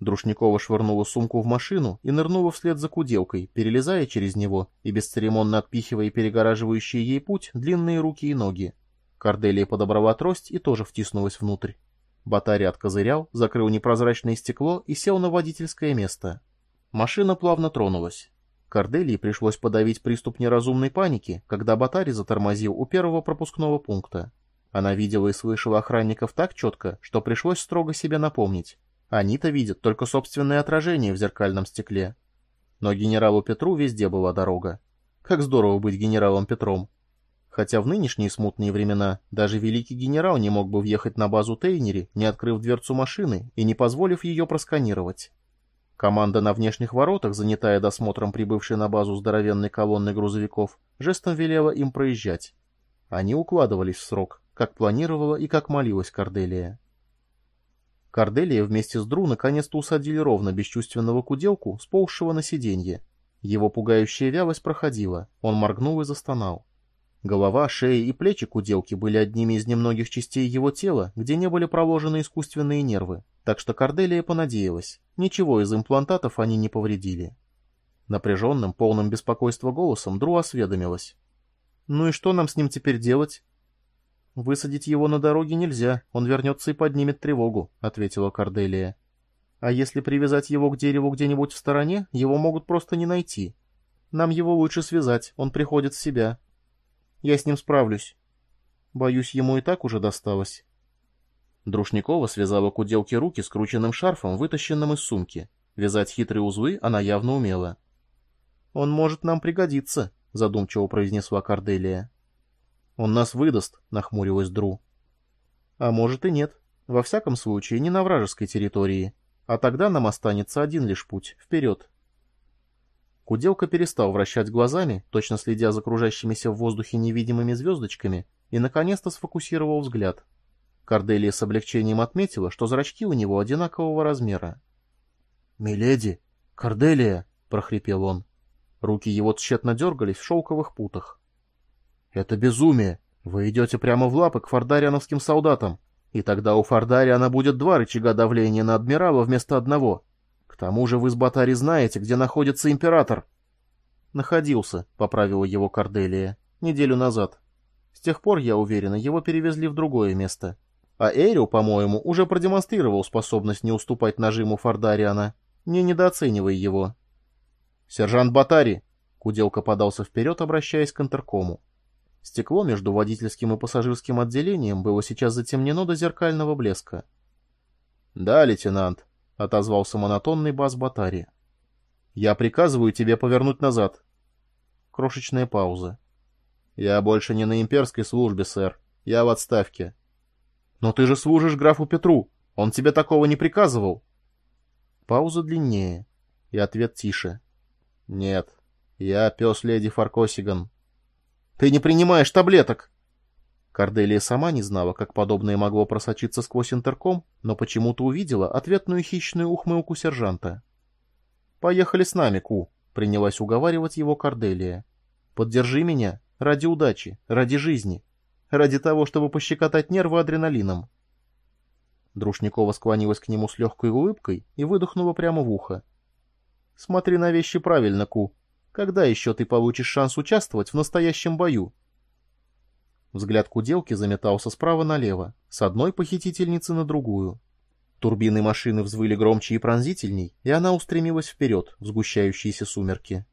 Друшникова швырнула сумку в машину и нырнула вслед за Куделкой, перелезая через него и бесцеремонно отпихивая перегораживающие ей путь длинные руки и ноги. Корделия подобрала трость и тоже втиснулась внутрь. Ботарь откозырял, закрыл непрозрачное стекло и сел на водительское место. Машина плавно тронулась. Корделии пришлось подавить приступ неразумной паники, когда Ботарь затормозил у первого пропускного пункта. Она видела и слышала охранников так четко, что пришлось строго себе напомнить. Они-то видят только собственное отражение в зеркальном стекле. Но генералу Петру везде была дорога. Как здорово быть генералом Петром. Хотя в нынешние смутные времена даже великий генерал не мог бы въехать на базу Тейнери, не открыв дверцу машины и не позволив ее просканировать. Команда на внешних воротах, занятая досмотром прибывшей на базу здоровенной колонны грузовиков, жестом велела им проезжать. Они укладывались в срок, как планировала и как молилась Корделия. Корделия вместе с Дру наконец-то усадили ровно бесчувственного Куделку, сползшего на сиденье. Его пугающая вялость проходила, он моргнул и застонал. Голова, шея и плечи Куделки были одними из немногих частей его тела, где не были проложены искусственные нервы, так что Корделия понадеялась, ничего из имплантатов они не повредили. Напряженным, полным беспокойства голосом Дру осведомилась. «Ну и что нам с ним теперь делать?» «Высадить его на дороге нельзя, он вернется и поднимет тревогу», — ответила Корделия. «А если привязать его к дереву где-нибудь в стороне, его могут просто не найти. Нам его лучше связать, он приходит в себя. Я с ним справлюсь. Боюсь, ему и так уже досталось». Друшникова связала Куделке руки скрученным шарфом, вытащенным из сумки. Вязать хитрые узлы она явно умела. «Он может нам пригодиться», — задумчиво произнесла Корделия. «Он нас выдаст», — нахмурилась Дру. «А может и нет. Во всяком случае, не на вражеской территории. А тогда нам останется один лишь путь — вперед». Куделка перестал вращать глазами, точно следя за кружащимися в воздухе невидимыми звездочками, и наконец-то сфокусировал взгляд. Корделия с облегчением отметила, что зрачки у него одинакового размера. «Миледи! Корделия!» — прохрипел он. Руки его тщетно дергались в шелковых путах. «Это безумие! Вы идете прямо в лапы к фардариановским солдатам, и тогда у Фардариана будет два рычага давления на адмирала вместо одного. К тому же вы с Ботари знаете, где находится император». «Находился», — поправила его Корделия, — «неделю назад. С тех пор, я уверена, его перевезли в другое место. А Эйрил, по-моему, уже продемонстрировал способность не уступать нажиму Фардариана. Не недооценивай его». «Сержант Ботари!» — Куделка подался вперед, обращаясь к интеркому. Стекло между водительским и пассажирским отделением было сейчас затемнено до зеркального блеска. «Да, лейтенант», — отозвался монотонный бас Ботари. «Я приказываю тебе повернуть назад». Крошечная пауза. «Я больше не на имперской службе, сэр. Я в отставке». «Но ты же служишь графу Петру. Он тебе такого не приказывал». Пауза длиннее. И ответ тише. «Нет, я пес леди Фаркосиган». «Ты не принимаешь таблеток!» Корделия сама не знала, как подобное могло просочиться сквозь интерком, но почему-то увидела ответную хищную ухмылку сержанта. «Поехали с нами, Ку», — принялась уговаривать его Корделия. «Поддержи меня. Ради удачи, ради жизни. Ради того, чтобы пощекотать нервы адреналином». Друшникова склонилась к нему с легкой улыбкой и выдохнула прямо в ухо. «Смотри на вещи правильно, Ку. Когда еще ты получишь шанс участвовать в настоящем бою?» Взгляд Куделки заметался справа налево, с одной похитительницы на другую. Турбины машины взвыли громче и пронзительней, и она устремилась вперед в сгущающиеся сумерки.